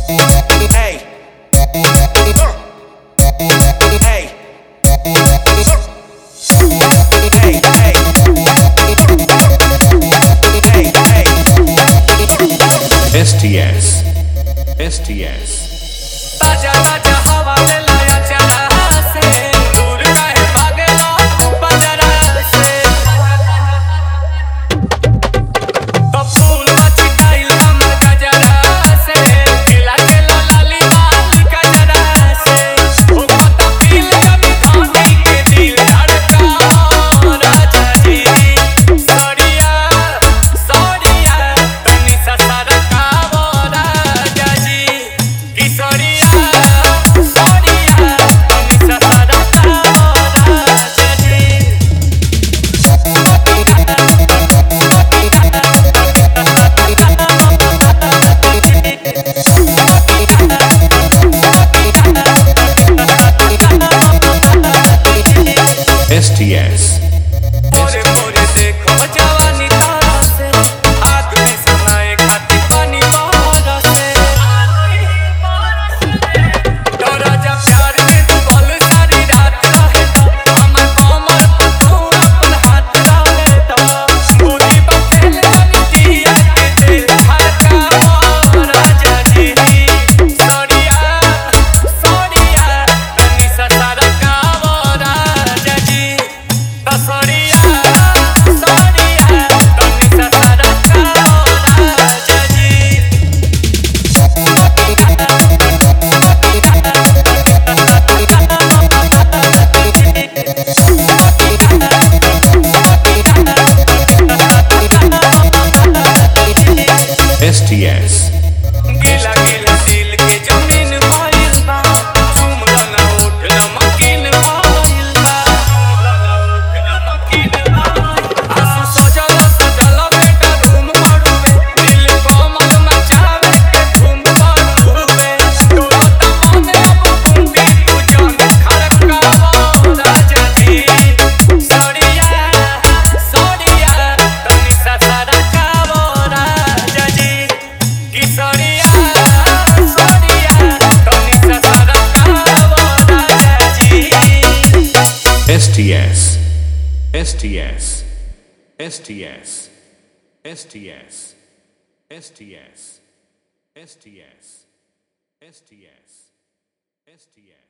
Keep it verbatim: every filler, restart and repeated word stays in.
Hey. Uh. Hey. Uh. Hey, hey. Hey, hey. S T S S T S ताजा ताजा हवा में लाया चरा से दूर रहे भागेला बजरा से तो फूल बची टाइल हम गजरा से खिला खिला लाली लाल गजरा से वो पता पील जब धानी के दिल धड़का राजा जी सड़िया सड़िया तनी सा सरका वो राजा जी की सड़िया S T S मोरे मोरे देखो जवानी तारा से आग में सुनाए खाती पानी बहारा से तो राजा प्यार के तू बोल सारी रात रहे तो हमर कमर पर तू अपन हाथ रहे तो गोली बखेल वाली दिया के दिल धड़का राजा जी सड़िया सड़िया तनी सा सरका राजा जी सड़िया सड़िया तनी सा सरका राजा जी S T S गिला गिला दिल के जमीन भइल बा झुमला ना उठ नमकीन भइल बा नमकीन बा आंसू सजल सजल बेटा रूम पड़ुवे दिल कोमल मचावे के धूम पड़ुवे तोरा त मन अब कुंडी तू जान खड़का राजा जी सड़िया सड़िया तनी सा सरका राजा जी की सड़िया सड़िया तनी सा सरका राजा जी S T S S T S S T S S T S S T S S T S S T S S T S